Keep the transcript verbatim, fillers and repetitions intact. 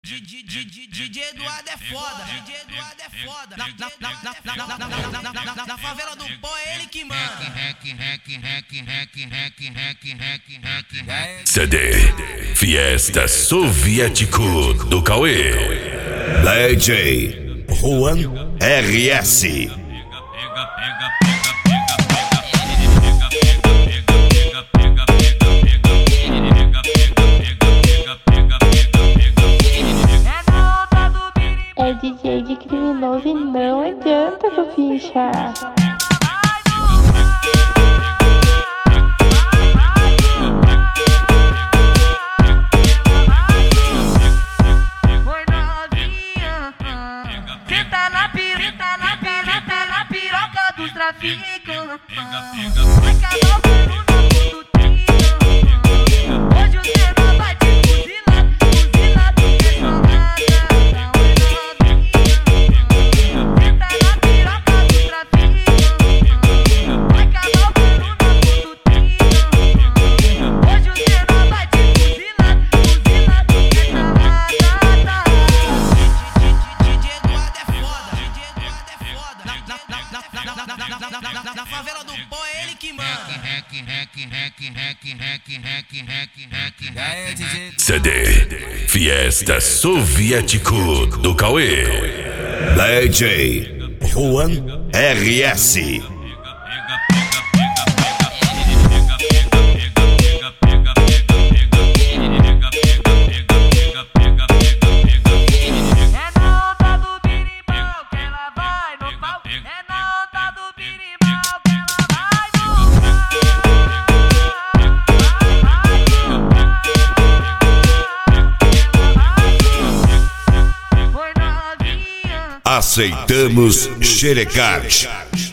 D J Eduardo é foda, D J Eduardo é foda. Na, na, na, na, na, na, na, na, na, na favela do pó é ele que manda. C D Fiesta Soviético do Cauê. D J Juan R S. É D J de criminoso e não adianta com ficha. Foi novinha, senta na piroca, na piroca, na piroca dos traficantes. Vai cada um no ponto tiro. Hoje o cena vai te fuzilar, fuzilar do que só rata. Senta na piroca dos traficantes. Vai cada um no ponto tiro. Hoje o cena vai te fuzilar, fuzilar do que só rata. D J Eduardo é foda, D J Eduardo é foda. Na, na, na, na, na, na, na, na, na, na, na favela do pó é ele que manda. C D Fiesta Soviético do Cauê. D J Juan R S. É na onda do birimbau que ela vai no pau. É na onda do birimbau que ela vai no pau. Foi novinha. Aceitamos xerecard.